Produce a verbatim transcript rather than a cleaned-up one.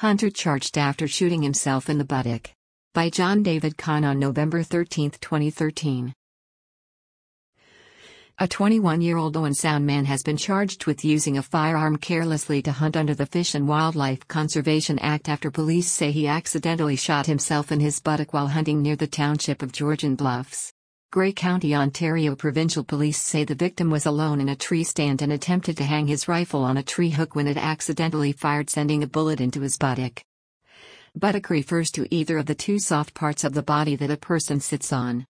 Hunter charged after shooting himself in the buttock. By John David Kahn on November thirteenth, twenty thirteen. A twenty-one-year-old Owen Sound man has been charged with using a firearm carelessly to hunt under the Fish and Wildlife Conservation Act after police say he accidentally shot himself in his buttock while hunting near the township of Georgian Bluffs. Grey County, Ontario Provincial Police say the victim was alone in a tree stand and attempted to hang his rifle on a tree hook when it accidentally fired, sending a bullet into his buttock. Buttock refers to either of the two soft parts of the body that a person sits on.